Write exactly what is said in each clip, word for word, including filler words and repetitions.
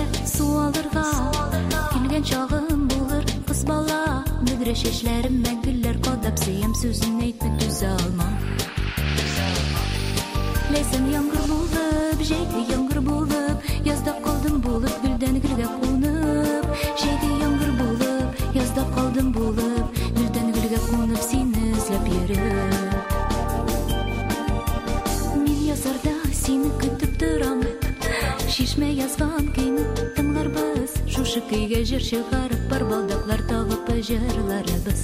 су алырга келген чагым булыр кыз бала мүдүрөш эшлерим мәңгүлләр кадап сөйем сүзүн әйтмәк түзә алмам ләйсән яңгыр булып җәйге яңгыр булып язда калдым булып гүлдән гөлгә кунып җәйге яңгыр булып язда калдым булып гүлдән гөлгә кунып сине эзләп йөреп мин язарда сине көтүп торам шишмә язган көйне тыңларбыз шушы көйгә җыр чыгарып бар балдаклар тагып җырларыбыз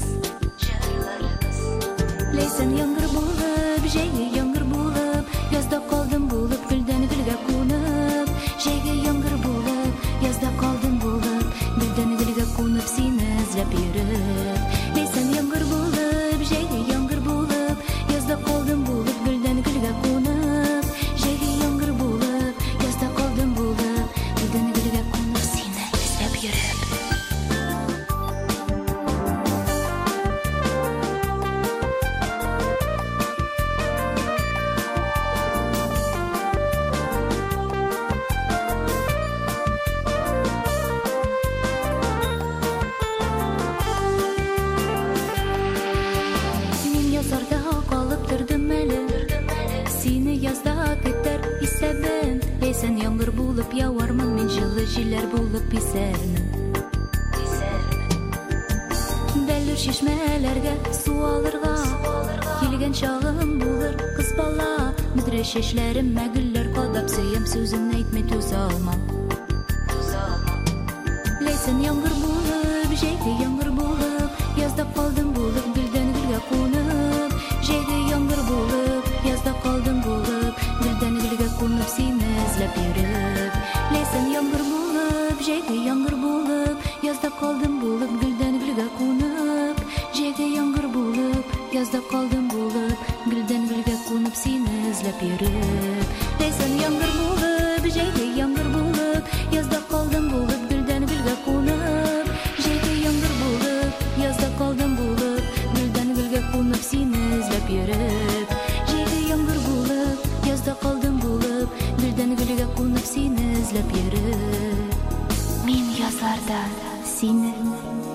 ләйсән яңгыр булып җәйге яңгыр булып язда калдым булып гүлдән гөлгә кунып җәйге яңгыр булып язда калдым булып гүлдән гөлгә кунып сине эзләп йөреп ләйсән яңгыр булып җәйге яңгыр булып язда калдым булып гүлдән гөлгә кунып җәйге яңгыр булып язда калдым булып гүлдән гөлгә кунып сине эзләп йөреп ләйсән яңгыр булып явармын мин җылы җилләр булып исәрмен бәллүр чишмәләргә су алырга килгән чагым булыр кыз бала мүдүрәш эшләрем мәгүлләр кадап сөйем сүзен әйтмәй түзә алмам ләйсән яңгыр булып җәйге яңгыр булып язда калдым булып гүлдән гөлгә кунып җәйге яңгыр булып язда калдым булып гүлдән гөлгә кунып сине эзләп йөреп ләйсән яңгыр булып җәйге яңгыр булып язда калдым булып гүлдән гөлгә кунып җәйге яңгыр булып язда калдым булып гүлдән гөлгә кунып сине эзләп йөреп ләйсән яңгыр булып җәйге яңгыр булып язда калдым булып гүлдән гөлгә кунып җәйге яңгыр булып язда калдым булып гүлдән гөлгә кунып сине эзләп йөреп җәйге яңгыр булып язда калдым булып гүлдән гөлгә кунып сине эзләп йөреп мин язларда сине